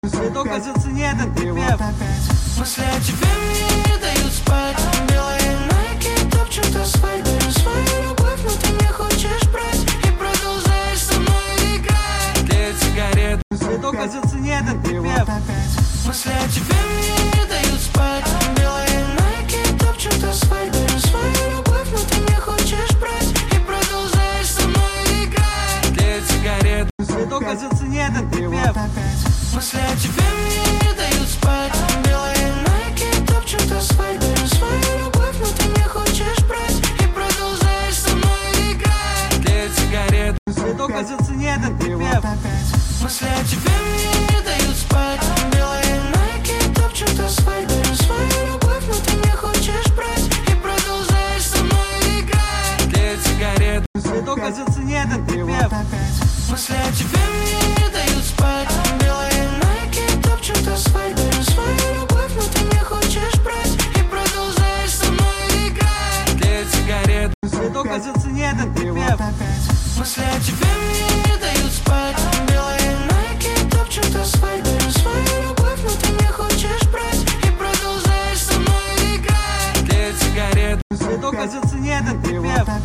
Только зацени этот припев. Мысли о тебе мне не дают спать. Белые найки топчут асфальт. Беру свою любовь, но ты не хочешь брать. И продолжаешь со мной играть. Тлеют сигареты. Только зацени этот припев. Мысли о тебе мне не дают спать. Белые найки топчут асфальт. Беру свою любовь, но ты не хочешь брать. И продолжаешь со мной играть. Тлеют сигареты. Только зацени этот припев. Мысли о тебе мне не дают спать. Белые найки топчут асфальт. Беру свою любовь, но ты не хочешь брать. И продолжаешь со мной играть. Тлеют сигареты. Только зацени этот припев. Мысли о тебе мне не дают спать. Белые найки топчут асфальт. Беру свою любовь, но ты не хочешь брать. И продолжаешь со мной играть. Тлеют сигареты. Только зацени этот припев. Мысли о тебе мне не дают спать. Белые найки топчут асфальт. Беру свою любовь, но ты не хочешь брать. И продолжаешь со мной играть. Тлеют сигареты. Только зацени этот припев. Мысли о тебе